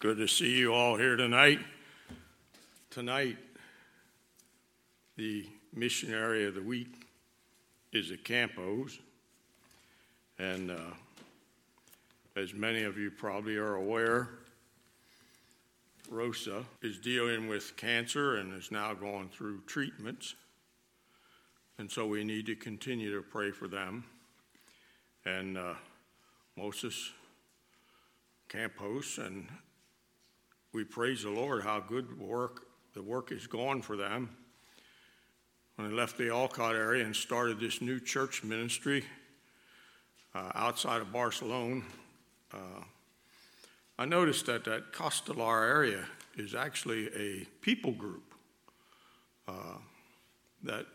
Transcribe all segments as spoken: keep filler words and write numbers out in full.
Good to see you all here tonight. Tonight, the missionary of the week is at Campos. And uh, as many of you probably are aware, Rosa is dealing with cancer and is now going through treatments. And so we need to continue to pray for them. And uh, Moses Campos, and we praise the Lord how good work the work is going for them. When I left the Alcott area and started this new church ministry uh, outside of Barcelona, uh, I noticed that that Castellar area is actually a people group uh, that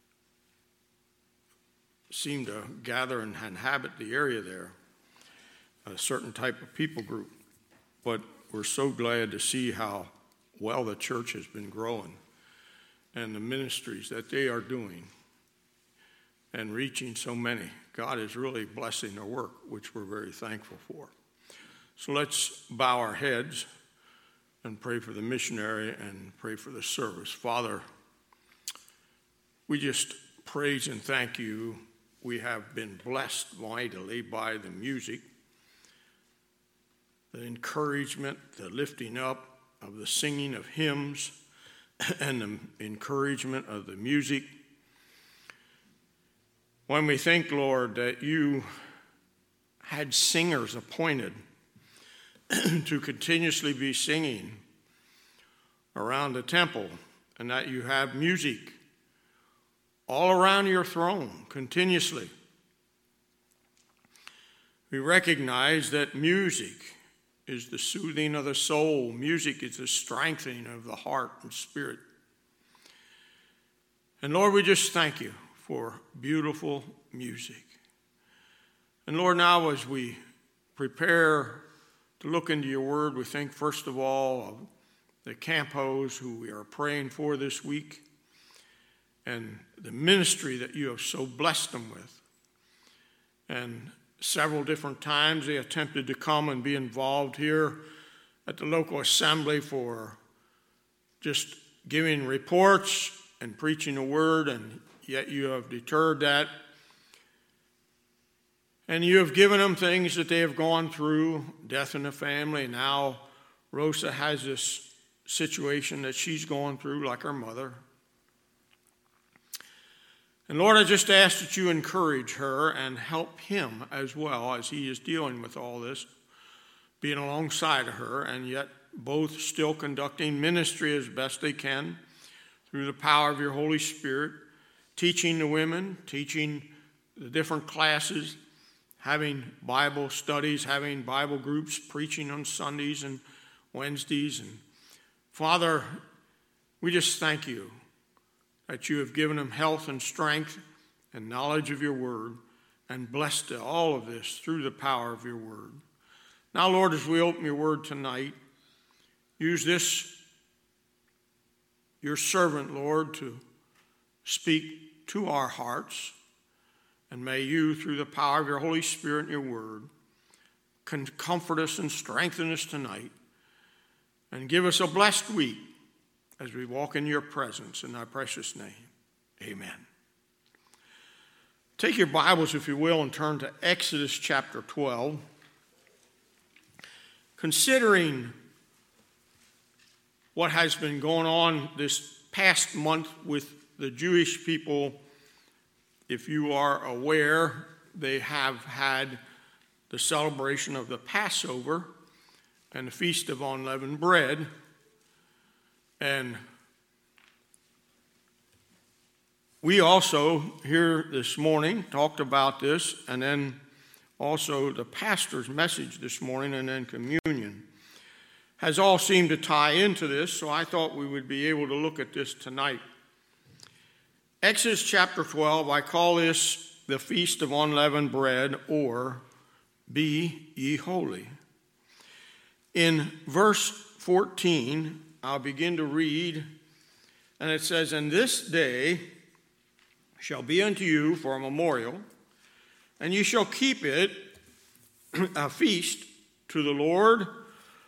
seem to gather and inhabit the area there, a certain type of people group. But we're so glad to see how well the church has been growing and the ministries that they are doing and reaching so many. God is really blessing their work, which we're very thankful for. So let's bow our heads and pray for the missionary and pray for the service. Father, we just praise and thank you. We have been blessed mightily by the music, the encouragement, the lifting up of the singing of hymns, and the encouragement of the music. When we think, Lord, that you had singers appointed to continuously be singing around the temple, and that you have music all around your throne continuously, we recognize that music is the soothing of the soul. Music is the strengthening of the heart and spirit. And Lord, we just thank you for beautiful music. And Lord, now as we prepare to look into your word, we think first of all of the Campos who we are praying for this week and the ministry that you have so blessed them with. And several different times they attempted to come and be involved here at the local assembly for just giving reports and preaching the word, and yet you have deterred that. And you have given them things that they have gone through, death in the family. Now Rosa has this situation that she's going through like her mother. And Lord, I just ask that you encourage her and help him as well as he is dealing with all this, being alongside of her, and yet both still conducting ministry as best they can through the power of your Holy Spirit, teaching the women, teaching the different classes, having Bible studies, having Bible groups, preaching on Sundays and Wednesdays. And Father, we just thank you that you have given them health and strength and knowledge of your word, and blessed all of this through the power of your word. Now, Lord, as we open your word tonight, use this, your servant, Lord, to speak to our hearts, and may you, through the power of your Holy Spirit and your word, comfort us and strengthen us tonight, and give us a blessed week as we walk in your presence. In thy precious name, amen. Take your Bibles, if you will, and turn to Exodus chapter twelve. Considering what has been going on this past month with the Jewish people, if you are aware, they have had the celebration of the Passover and the Feast of Unleavened Bread. And we also here this morning talked about this, and then also the pastor's message this morning, and then communion has all seemed to tie into this, so I thought we would be able to look at this tonight. Exodus chapter twelve, I call this the Feast of Unleavened Bread, or Be Ye Holy. In verse fourteen, I'll begin to read, and it says, "And this day shall be unto you for a memorial, and ye shall keep it a feast to the Lord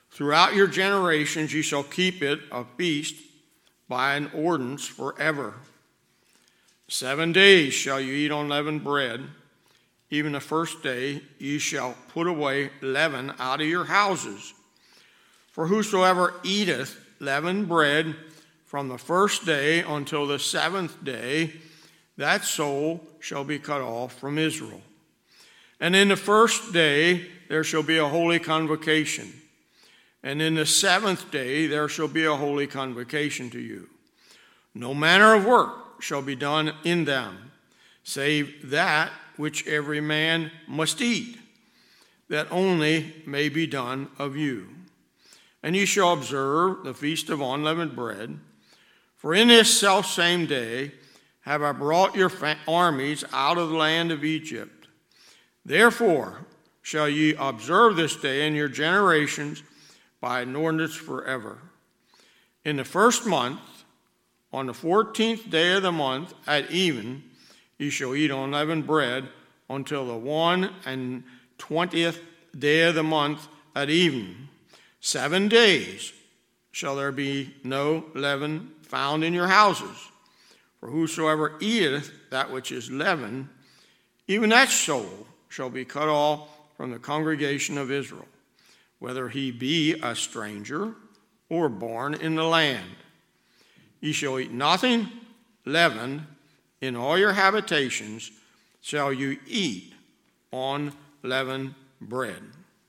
Throughout your generations ye shall keep it a feast by an ordinance forever. Seven days shall you eat unleavened bread. Even the first day ye shall put away leaven out of your houses. For whosoever eateth leavened bread from the first day until the seventh day, that soul shall be cut off from Israel. And in the first day there shall be a holy convocation. And in the seventh day there shall be a holy convocation to you. No manner of work shall be done in them, save that which every man must eat, that only may be done of you. And ye shall observe the feast of unleavened bread, for in this selfsame day have I brought your armies out of the land of Egypt. Therefore shall ye observe this day in your generations by an ordinance forever. In the first month, on the fourteenth day of the month at even, ye shall eat unleavened bread until the one and twentieth day of the month at even. Seven days shall there be no leaven found in your houses. For whosoever eateth that which is leavened, even that soul shall be cut off from the congregation of Israel, whether he be a stranger or born in the land. Ye shall eat nothing leavened. In all your habitations shall you eat unleavened bread.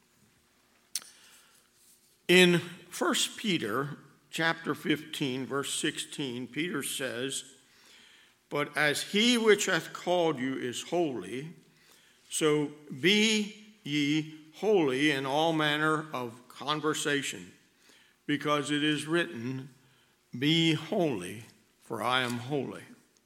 In First Peter chapter fifteen, verse sixteen, Peter says, "But as he which hath called you is holy, so be ye holy in all manner of conversation, because it is written, Be holy, for I am holy."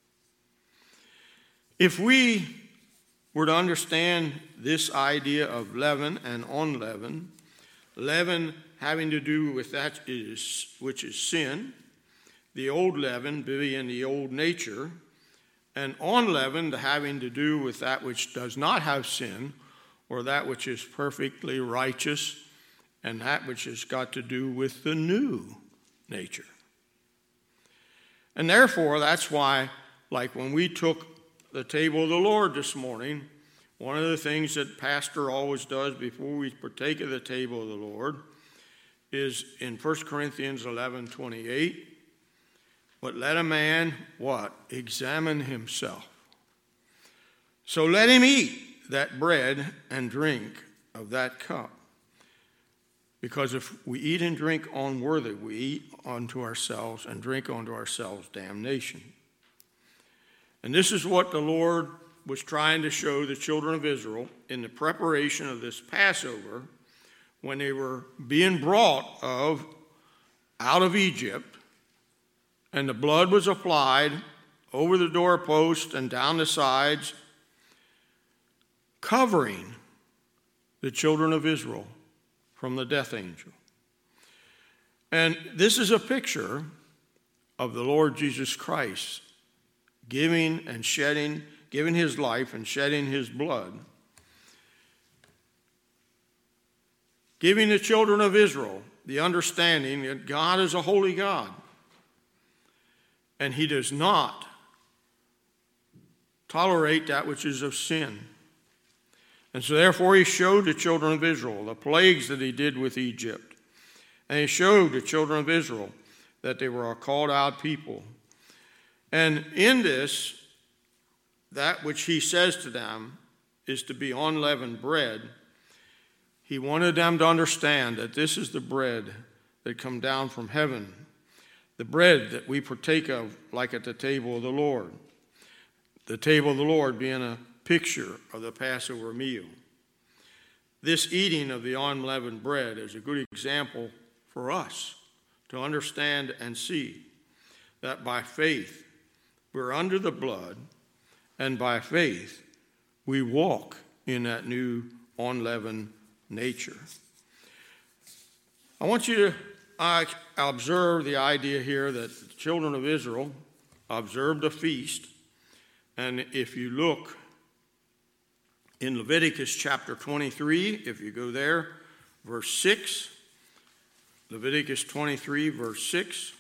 If we were to understand this idea of leaven and unleavened, leaven having to do with that is which is sin, the old leaven being the old nature, and unleavened having to do with that which does not have sin, or that which is perfectly righteous, and that which has got to do with the new nature. And therefore, that's why, like when we took the table of the Lord this morning, one of the things that pastor always does before we partake of the table of the Lord is in First Corinthians eleven twenty-eight, but let a man, what? Examine himself. So let him eat that bread and drink of that cup. Because if we eat and drink unworthy, we eat unto ourselves and drink unto ourselves damnation. And this is what the Lord was trying to show the children of Israel in the preparation of this Passover when they were being brought of out of Egypt, and the blood was applied over the doorpost and down the sides, covering the children of Israel from the death angel. And this is a picture of the Lord Jesus Christ giving and shedding, giving his life and shedding his blood, giving the children of Israel the understanding that God is a holy God, and he does not tolerate that which is of sin. And so therefore he showed the children of Israel the plagues that he did with Egypt. And he showed the children of Israel that they were a called out people. And in this, that which he says to them is to be unleavened bread. He wanted them to understand that this is the bread that come down from heaven, the bread that we partake of like at the table of the Lord. The table of the Lord being a picture of the Passover meal. This eating of the unleavened bread is a good example for us to understand and see that by faith we're under the blood, and by faith we walk in that new unleavened nature. I want you to uh, observe the idea here that the children of Israel observed a feast, and if you look in Leviticus chapter twenty-three, if you go there, verse six, Leviticus twenty-three, verse six.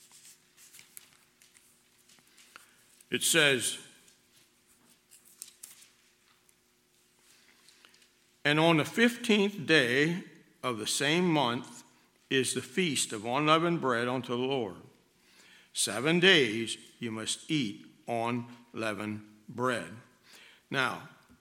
It says, "And on the fifteenth day of the same month is the feast of unleavened bread unto the Lord. Seven days you must eat unleavened bread." Now,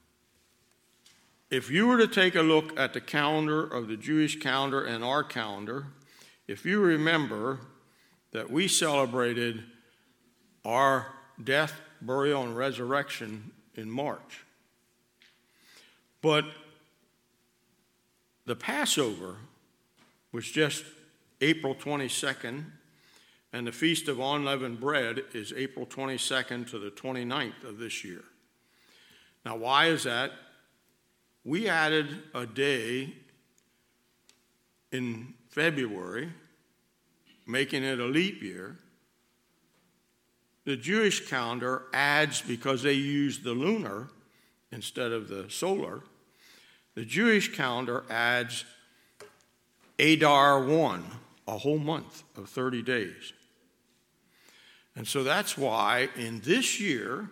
if you were to take a look at the calendar of the Jewish calendar and our calendar, if you remember that we celebrated our death, burial, and resurrection in March. But the Passover was just April twenty-second, and the Feast of Unleavened Bread is April twenty-second to the twenty-ninth of this year. Now, why is that? We added a day in February, making it a leap year. The Jewish calendar adds, because they use the lunar instead of the solar, the Jewish calendar adds Adar one, a whole month of thirty days. And so that's why in this year,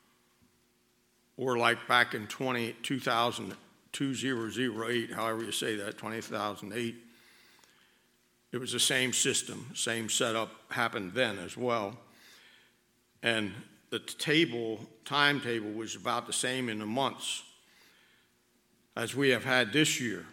or like back in two thousand eight, however you say that, two thousand eight, it was the same system, same setup happened then as well. And the table, timetable was about the same in the months as we have had this year.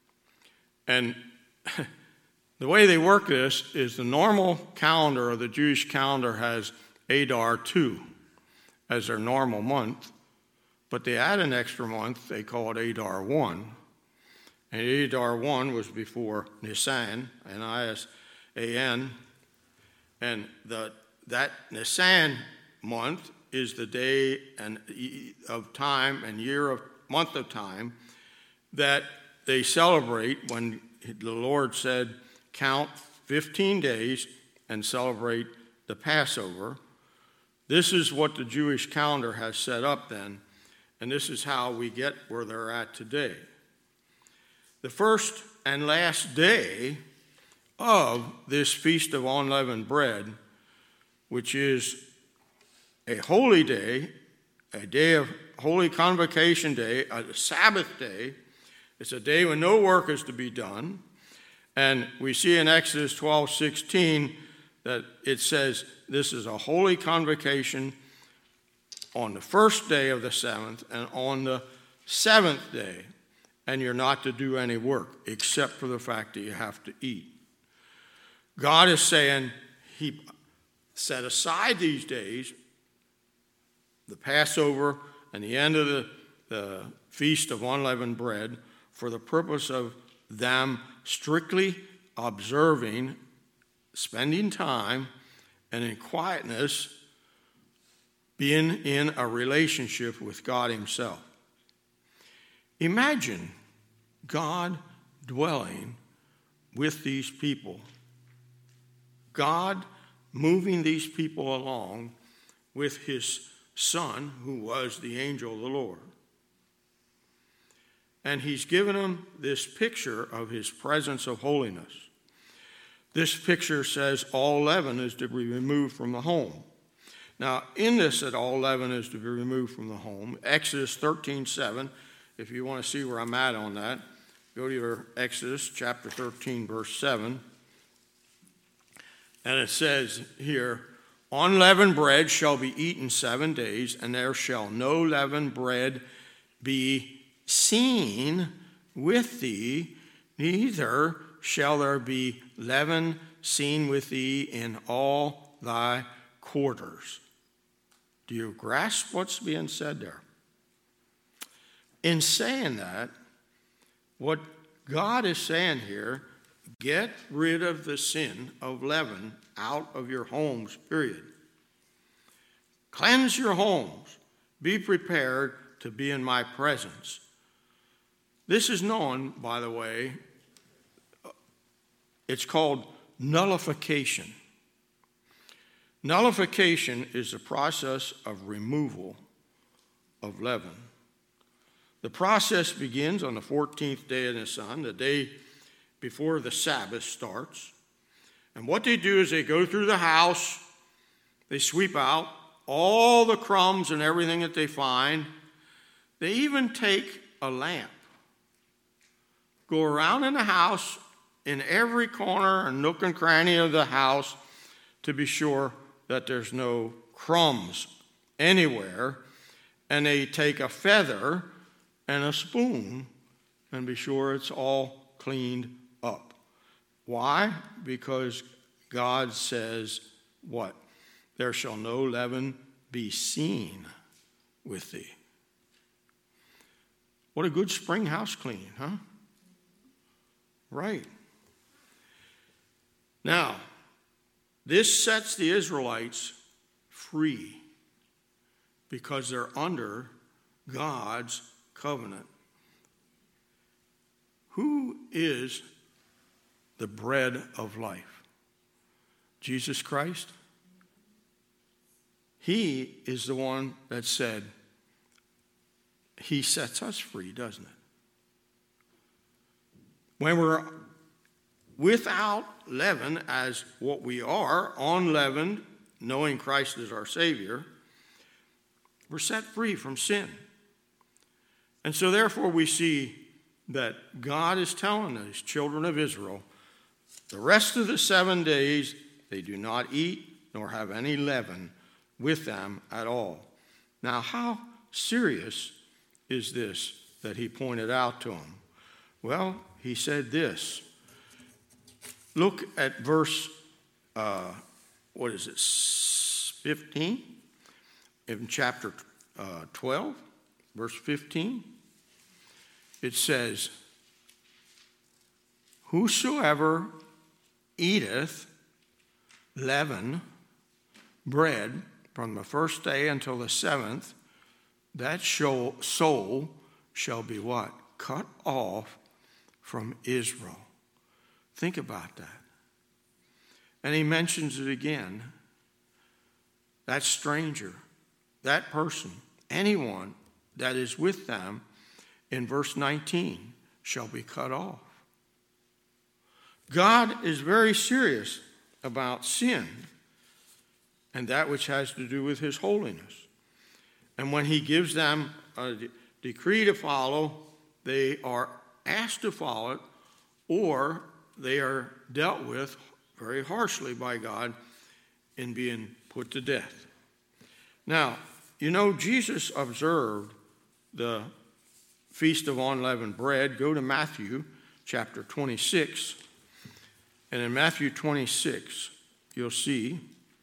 And the way they work this is the normal calendar of the Jewish calendar has Adar two as their normal month, but they add an extra month, they call it Adar one. And Adar one was before Nisan, N I S A N, and the that Nisan month is the day and of time and year of month of time that they celebrate when the Lord said, count fifteen days and celebrate the Passover. This is what the Jewish calendar has set up then, and this is how we get where they're at today. The first and last day of this Feast of Unleavened Bread, which is a holy day, a day of holy convocation day, a Sabbath day. It's a day when no work is to be done. And we see in Exodus twelve sixteen that it says this is a holy convocation on the first day of the seventh and on the seventh day. And you're not to do any work except for the fact that you have to eat. God is saying he set aside these days, the Passover and the end of the, the Feast of Unleavened Bread, for the purpose of them strictly observing, spending time, and in quietness, being in a relationship with God himself. Imagine God dwelling with these people, God moving these people along with his Son, who was the angel of the Lord. And he's given them this picture of his presence of holiness. This picture says all leaven is to be removed from the home. Now, in this that all leaven is to be removed from the home, Exodus thirteen seven, if you want to see where I'm at on that, go to your Exodus chapter thirteen, verse seven. And it says here, unleavened bread shall be eaten seven days, and there shall no leavened bread be seen with thee, neither shall there be leaven seen with thee in all thy quarters. Do you grasp what's being said there? In saying that, what God is saying here, get rid of the sin of leaven out of your homes, period. Cleanse your homes. Be prepared to be in my presence. This is known, by the way, it's called nullification. Nullification is the process of removal of leaven. The process begins on the fourteenth day of Nisan, the day before the Sabbath starts. And what they do is they go through the house, they sweep out all the crumbs and everything that they find. They even take a lamp, go around in the house, in every corner and nook and cranny of the house, to be sure that there's no crumbs anywhere. And they take a feather and a spoon and be sure it's all cleaned up. Why? Because God says what? There shall no leaven be seen with thee. What a good spring house cleaning, huh? Right. Now, this sets the Israelites free because they're under God's covenant. Who is the bread of life? Jesus Christ? He is the one that said, he sets us free, doesn't it? When we're without leaven, as what we are, unleavened, knowing Christ is our Savior, we're set free from sin. And so therefore we see that God is telling these children of Israel, the rest of the seven days they do not eat nor have any leaven with them at all. Now, how serious is this that he pointed out to them? Well, he said this. Look at verse, uh, what is it, fifteen? In chapter uh, twelve, verse fifteen. It says, whosoever eateth leaven, bread, from the first day until the seventh, that soul shall be what? Cut off from Israel. Think about that. And he mentions it again. That stranger, that person, anyone that is with them, in verse nineteen, shall be cut off. God is very serious about sin and that which has to do with his holiness. And when he gives them a de- decree to follow, they are asked to follow it, or they are dealt with very harshly by God in being put to death. Now, you know, Jesus observed the Feast of Unleavened Bread. Go to Matthew chapter twenty-six. And in Matthew twenty-six, you'll see,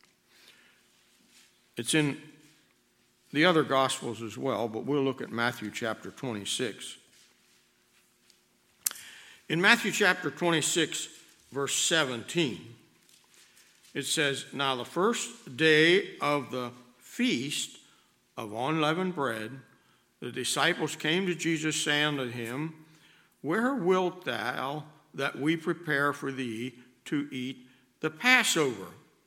it's in the other Gospels as well, but we'll look at Matthew chapter twenty-six. In Matthew chapter twenty-six, verse seventeen, it says, now the first day of the feast of unleavened bread, the disciples came to Jesus, saying to him, where wilt thou that we prepare for thee to eat the Passover?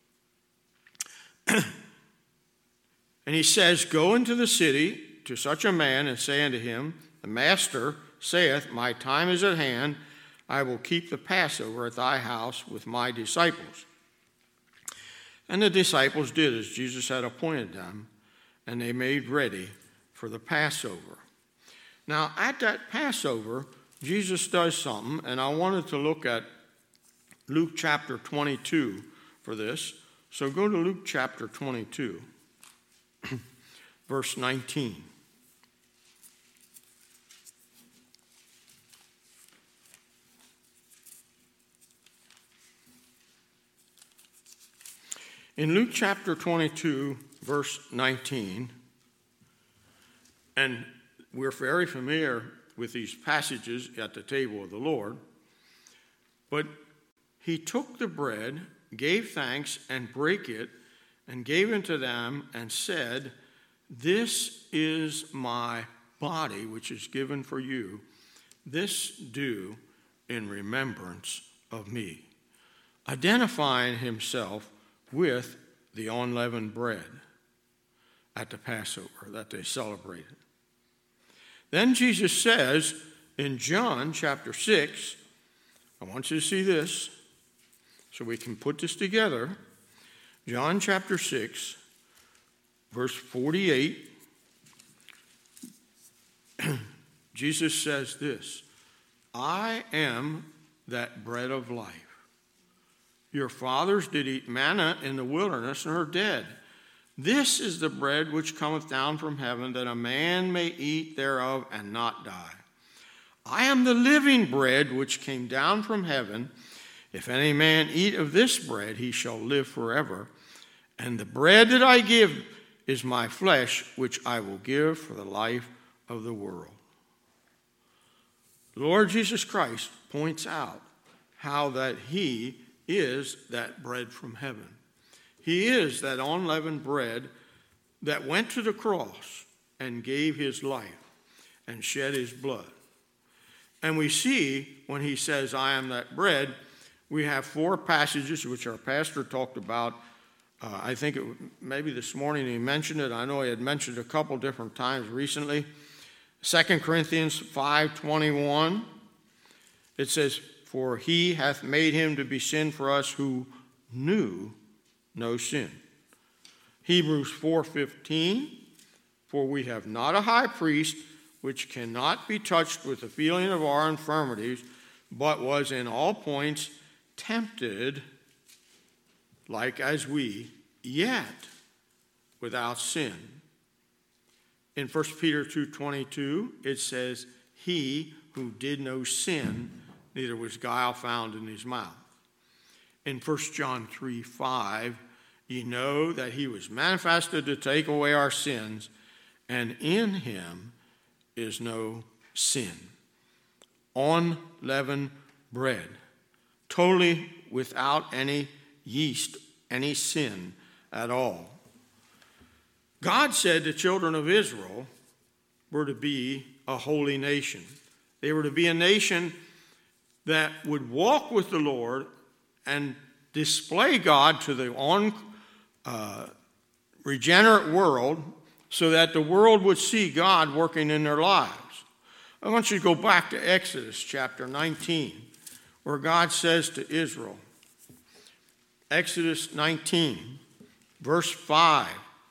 And he says, go into the city to such a man and say unto him, the master saith, my time is at hand, I will keep the Passover at thy house with my disciples. And the disciples did as Jesus had appointed them, and they made ready for the Passover. Now, at that Passover, Jesus does something, and I wanted to look at Luke chapter twenty-two for this. So go to Luke chapter twenty-two, verse nineteen. In Luke chapter twenty-two, verse nineteen, and we're very familiar with these passages at the table of the Lord, but he took the bread, gave thanks, and brake it, and gave it to them, and said, this is my body, which is given for you. This do in remembrance of me. Identifying himself with the unleavened bread at the Passover that they celebrated. Then Jesus says in John chapter six, I want you to see this so we can put this together. John chapter six, verse forty-eight. Jesus says this, I am that bread of life. Your fathers did eat manna in the wilderness and are dead. This is the bread which cometh down from heaven, that a man may eat thereof and not die. I am the living bread which came down from heaven. If any man eat of this bread, he shall live forever. And the bread that I give is my flesh, which I will give for the life of the world. The Lord Jesus Christ points out how that he is that bread from heaven. He is that unleavened bread that went to the cross and gave his life and shed his blood. And we see when he says, I am that bread, we have four passages which our pastor talked about. Uh, I think it, maybe this morning he mentioned it. I know he had mentioned it a couple different times recently. Second Corinthians five twenty-one, it says, for he hath made him to be sin for us who knew no sin. Hebrews four fifteen, for we have not a high priest which cannot be touched with the feeling of our infirmities, but was in all points tempted like as we, yet without sin. In First Peter two twenty-two, it says, he who did no sin, neither was guile found in his mouth. In First John three five, ye know that he was manifested to take away our sins, and in him is no sin. Unleavened bread, totally without any yeast, any sin at all. God said the children of Israel were to be a holy nation. They were to be a nation that would walk with the Lord and display God to the on, uh, regenerate world so that the world would see God working in their lives. I want you to go back to Exodus chapter nineteen, where God says to Israel, Exodus nineteen, verse five,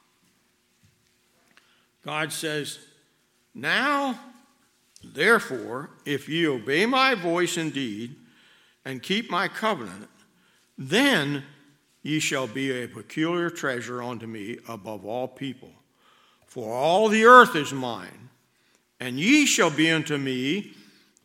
God says, now, therefore, if ye obey my voice indeed, and keep my covenant, then ye shall be a peculiar treasure unto me above all people. For all the earth is mine, and ye shall be unto me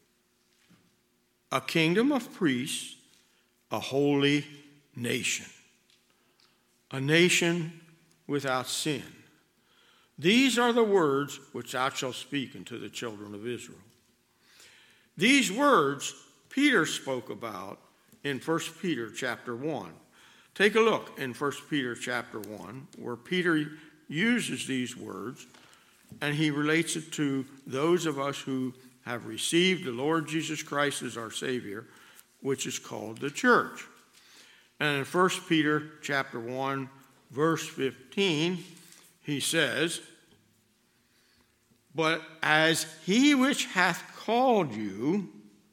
a kingdom of priests, a holy nation. A nation without sin. These are the words which thou shalt speak unto the children of Israel. These words Peter spoke about in First Peter chapter one. Take a look in First Peter chapter one, where Peter uses these words, and he relates it to those of us who have received the Lord Jesus Christ as our Savior, which is called the church. And in First Peter chapter one, verse fifteen, he says, but as he which hath called you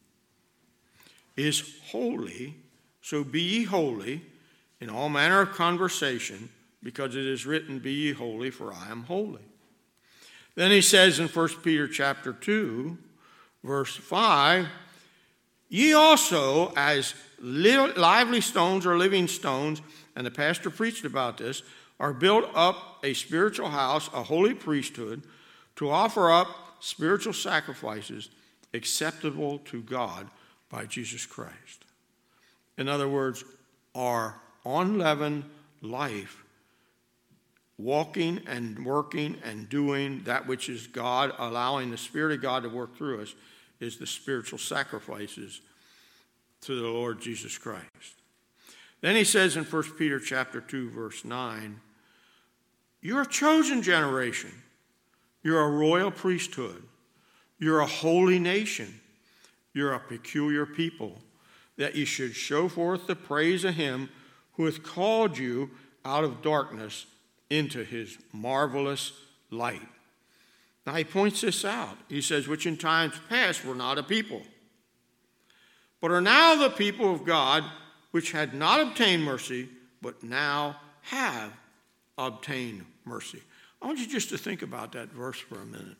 is holy, so be ye holy in all manner of conversation, because it is written, be ye holy, for I am holy. Then he says in First Peter chapter two, verse five, ye also as lively stones or living stones, and the pastor preached about this, are built up a spiritual house, a holy priesthood, to offer up spiritual sacrifices acceptable to God by Jesus Christ. In other words, our unleavened life, walking and working and doing that which is God, allowing the Spirit of God to work through us, is the spiritual sacrifices to the Lord Jesus Christ. Then he says in First Peter chapter two, verse nine, you're a chosen generation. You're a royal priesthood. You're a holy nation. You're a peculiar people, that you should show forth the praise of him who hath called you out of darkness into his marvelous light. Now he points this out. He says, which in times past were not a people, but are now the people of God, which had not obtained mercy, but now have obtained mercy. I want you just to think about that verse for a minute.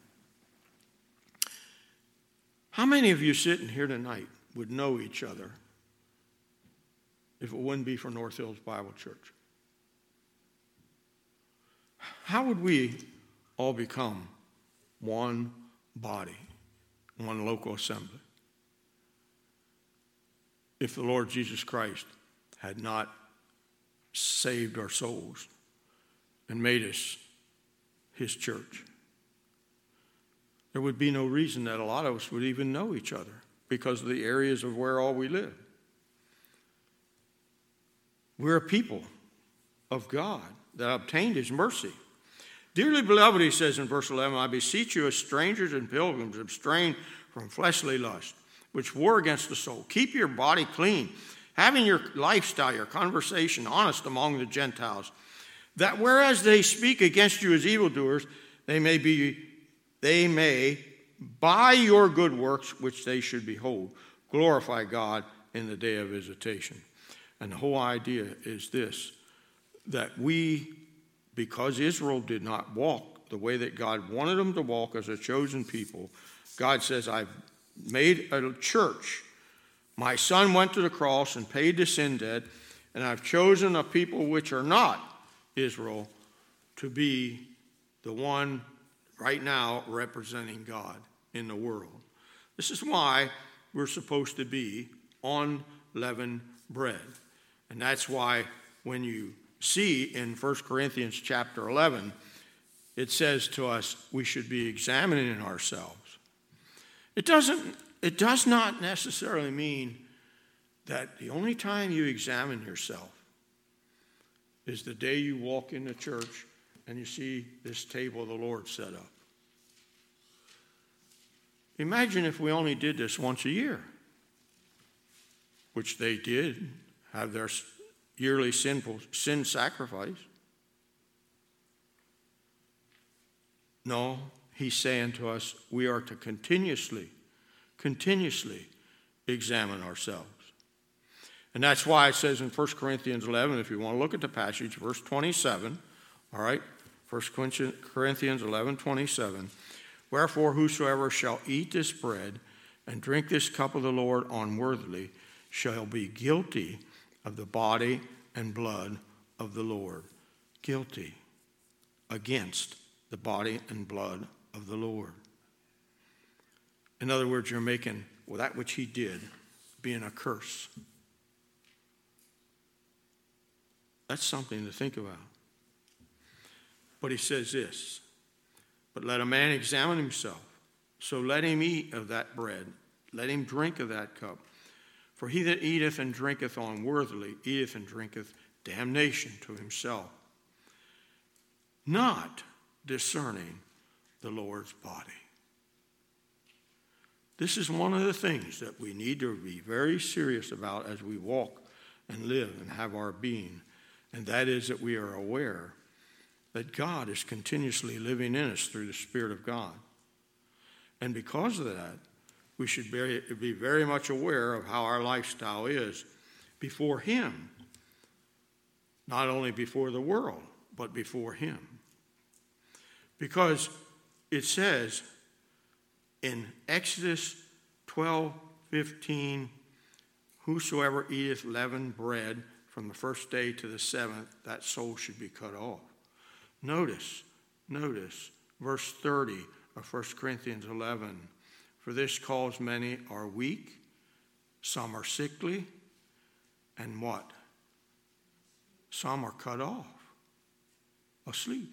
How many of you sitting here tonight would know each other if it wouldn't be for North Hills Bible Church? How would we all become one body, one local assembly, if the Lord Jesus Christ had not saved our souls and made us his church? There would be no reason that a lot of us would even know each other because of the areas of where all we live. We're a people of God that obtained his mercy. Dearly beloved, he says in verse eleven, I beseech you as strangers and pilgrims, abstain from fleshly lust, which war against the soul. Keep your body clean, having your lifestyle, your conversation honest among the Gentiles, that whereas they speak against you as evildoers, they may be, they may, by your good works, which they should behold, glorify God in the day of visitation. And the whole idea is this, that we, because Israel did not walk the way that God wanted them to walk as a chosen people, God says, I've made a church. My son went to the cross and paid the sin debt, and I've chosen a people which are not Israel to be the one right now representing God in the world. This is why we're supposed to be unleavened bread. And that's why when you see in First Corinthians chapter eleven, it says to us we should be examining ourselves. It doesn't, it does not necessarily mean that the only time you examine yourself is the day you walk into church and you see this table of the Lord set up. Imagine if we only did this once a year, which they did have their yearly sinful sin sacrifice. No, he's saying to us, we are to continuously, continuously examine ourselves. And that's why it says in First Corinthians eleven, if you want to look at the passage, verse twenty-seven, all right, First Corinthians eleven, twenty-seven, wherefore whosoever shall eat this bread and drink this cup of the Lord unworthily shall be guilty of the body and blood of the Lord. Guilty against the body and blood of the Lord. In other words, you're making well, that which he did being a curse. That's something to think about. But he says this, but let a man examine himself. So let him eat of that bread. Let him drink of that cup. For he that eateth and drinketh unworthily eateth and drinketh damnation to himself, not discerning the Lord's body. This is one of the things that we need to be very serious about as we walk and live and have our being, and that is that we are aware that God is continuously living in us through the Spirit of God. And because of that, we should be very much aware of how our lifestyle is before him. Not only before the world, but before him. Because it says in Exodus twelve fifteen, whosoever eateth leavened bread from the first day to the seventh, that soul should be cut off. Notice, notice, verse thirty of First Corinthians eleven. For this cause many are weak, some are sickly, and what? Some are cut off, asleep.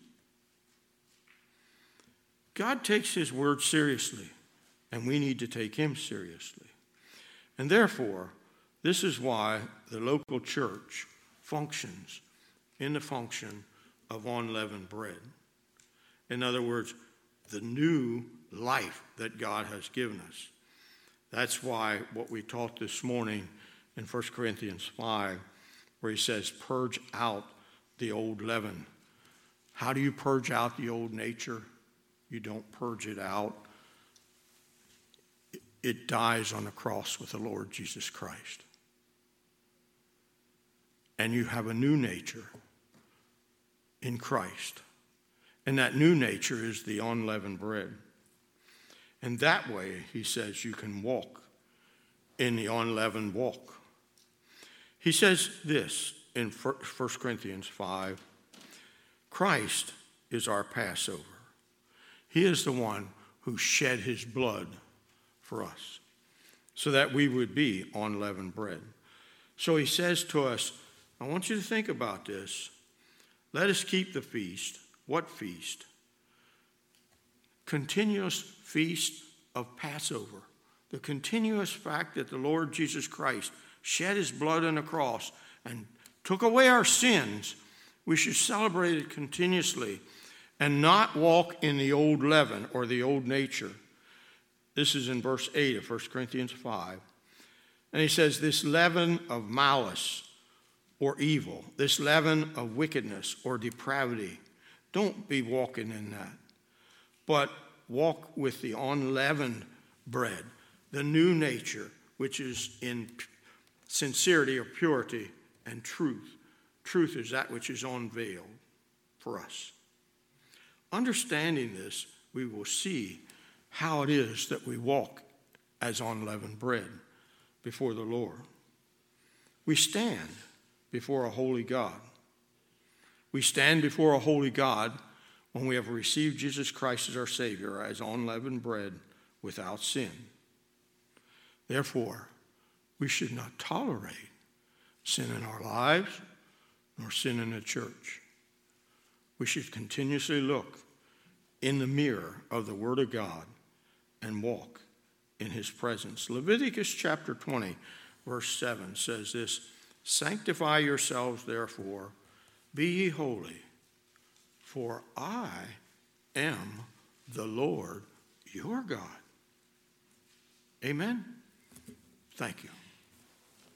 God takes his word seriously, and we need to take him seriously. And therefore, this is why the local church functions in the function of unleavened bread. In other words, the new life that God has given us. That's why what we taught this morning in First Corinthians five, where he says, purge out the old leaven. How do you purge out the old nature? You don't purge it out it dies on the cross with the Lord Jesus Christ. And you have a new nature in Christ. And that new nature is the unleavened bread. And that way, he says, you can walk in the unleavened walk. He says this in First Corinthians five, Christ is our Passover. He is the one who shed his blood for us so that we would be unleavened bread. So he says to us, I want you to think about this. Let us keep the feast. What feast? Continuous feast of Passover. The continuous fact that the Lord Jesus Christ shed his blood on the cross and took away our sins. We should celebrate it continuously and not walk in the old leaven or the old nature. This is in verse eight of First Corinthians five. And he says, this leaven of malice or evil, this leaven of wickedness or depravity, don't be walking in that. But walk with the unleavened bread, the new nature, which is in sincerity or purity and truth. Truth is that which is unveiled for us. Understanding this, we will see how it is that we walk as unleavened bread before the Lord. We stand before a holy God. We stand before a holy God when we have received Jesus Christ as our Savior, as unleavened bread without sin. Therefore, we should not tolerate sin in our lives nor sin in the church. We should continuously look in the mirror of the Word of God and walk in his presence. Leviticus chapter twenty, verse seven says this, sanctify yourselves therefore, be ye holy, for I am the Lord your God. Amen. Thank you.